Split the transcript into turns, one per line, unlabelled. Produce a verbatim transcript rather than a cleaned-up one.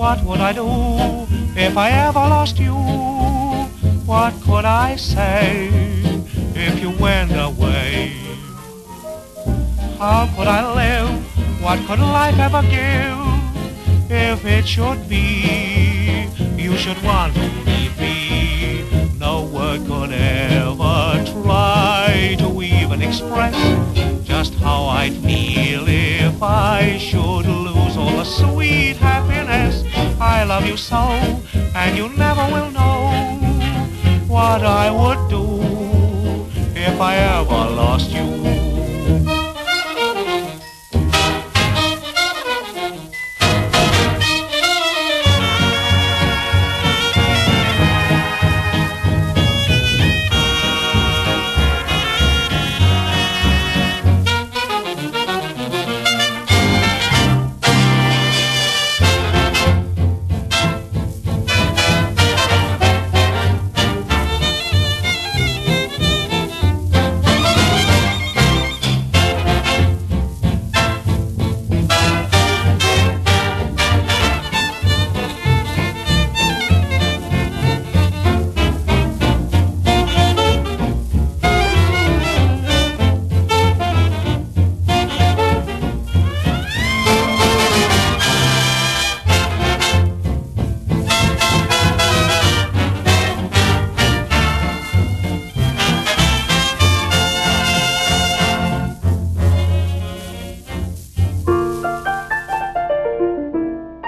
What would I do if I ever lost you? What could I say if you went away? How could I live? What could life ever give if it should be you should want to leave me? No word could ever try to even express just how I'd feel if I should lose all the sweet happiness. I love you so, and you never will know what I would do if I ever lost you.